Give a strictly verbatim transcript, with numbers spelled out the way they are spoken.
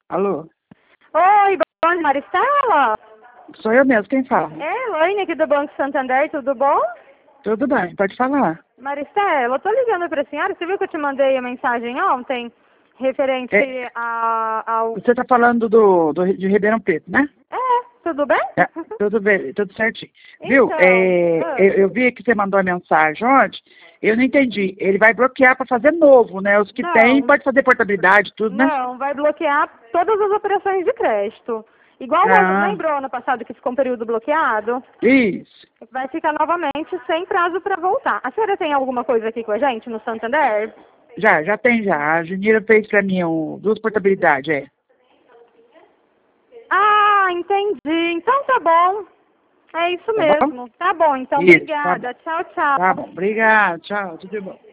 Alô? Oi, bom dia, Maristela? Sou eu mesmo, quem fala? É, Elaine aqui do Banco Santander, tudo bom? Tudo bem, pode falar. Maristela, eu tô ligando pra senhora, você viu que eu te mandei a mensagem ontem, referente É, a, ao... você está falando do, do, de Ribeirão Preto, né? É, tudo bem? É, tudo bem, tudo certinho. Viu? Então, É, ah, eu, eu vi que você mandou a mensagem ontem, eu não entendi. Ele vai bloquear para fazer novo, né? Os que tem, não, pode fazer portabilidade, tudo, né? não, vai bloquear todas as operações de crédito. Igual, o- Ah, lembrou ano passado que ficou um período bloqueado? isso. Vai ficar novamente sem prazo para voltar. A senhora tem alguma coisa aqui com a gente no Santander? Já, já tem já. A Junira fez para mim um, duas portabilidades, é. Ah, entendi. Então tá bom. É isso Tá bom? mesmo. Tá bom, então Isso, tá bom. obrigada. Tchau, Tá tchau. bom. Obrigado, tchau, tudo de bom.